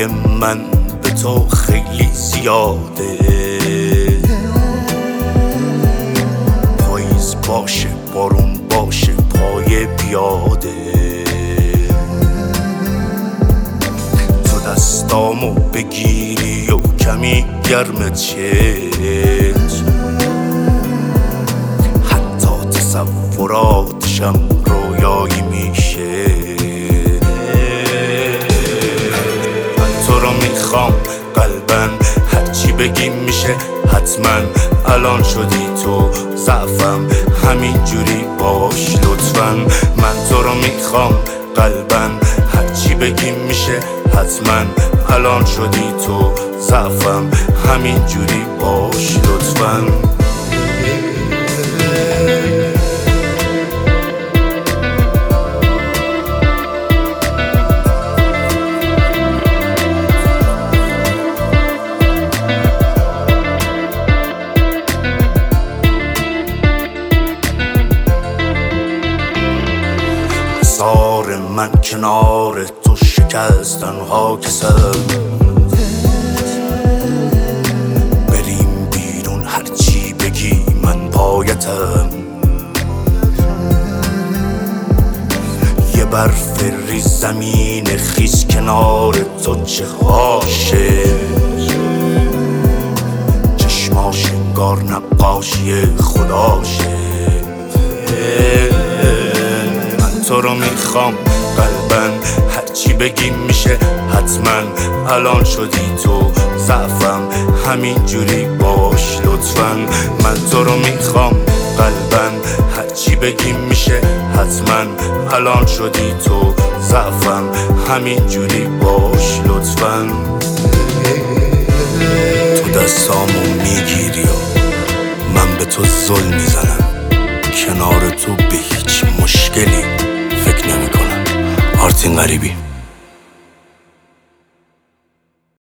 وفای من به تو خیلی زیاده، پاییز باشه بارون باشه پای بیاده، تو دستامو بگیری و کمی گرمت شه، حتی تصوراتشم رویایی میشه. من تو رو میخوام قلبن، هرچی بگیم میشه حتما. الان شدی تو ضعفم، همین جوری باش لطفاً. من تو رو میخوام قلبن، هرچی بگیم میشه حتما. الان شدی تو ضعفم، همین جوری باش لطفاً. سار من کنار تو شکستن ها کسم، بریم بیرون هرچی بگی من پایتم. یه برف ریز زمین خیس کنار تو چه هاشه، چشماش انگار نقاشی خداشه. تو رو میخوام قلبن، هرچی بگیم میشه حتما. الان شدی تو ضعفم، همین جوری باش لطفاً. من تو رو میخوام قلبن، هرچی بگیم میشه حتما. الان شدی تو ضعفم، همین جوری باش لطفاً. تو دستامو میگیری و من به تو زل میزنم، کنار تو به هیچ مشکلی فکر نمی کنم. آرتین غریبی.